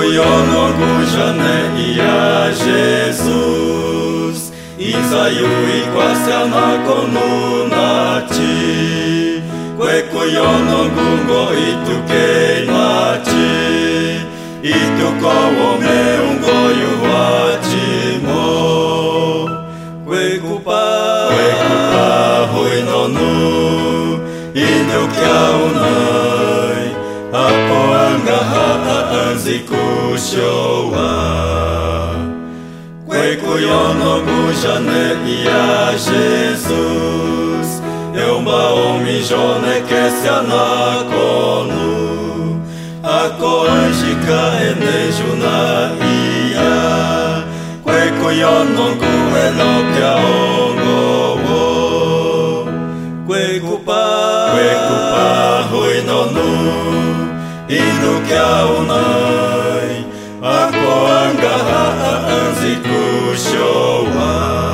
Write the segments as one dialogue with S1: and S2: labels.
S1: Kwekuyonongu jane iya Jesus Izayu ikwasya nakonu nachi Kwekuyonongu ngo itukei nachi Itukowo me ungoyu wachimo Kwekupa huinonu Inukiaunai Apoanga haanzikushowa Kwekuyonongu jane iya Jesus Eumbaomi jone kesya nakonu Akoanjika enejuna iya Kwekuyonongu elopya ongowo Kwekupa huinonu Inukiaunai Akoanga haanzikushowa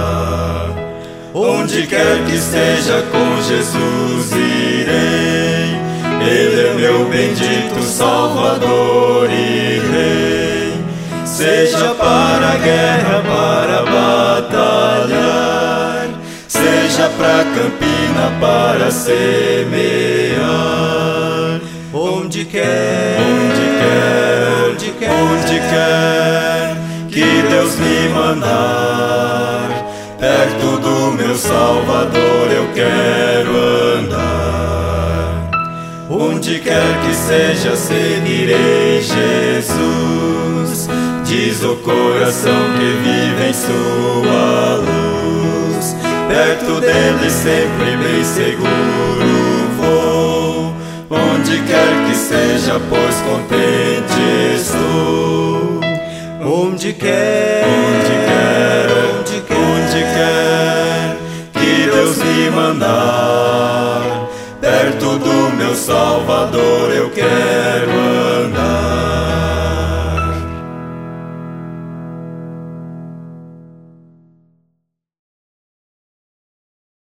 S1: Onde quer que esteja com Jesus irei Ele é meu bendito Salvador e Rei Seja para a guerra, para batalhar Seja pra campina, para semear Onde quer que Deus me mandar Perto do meu Salvador eu quero andar Onde quer que seja seguirei Jesus Diz o coração que vive em sua luz Perto dele sempre bem seguro vou Onde quer que seja, pois contente estou Onde quer que Deus me mandar Perto do meu Salvador eu quero andar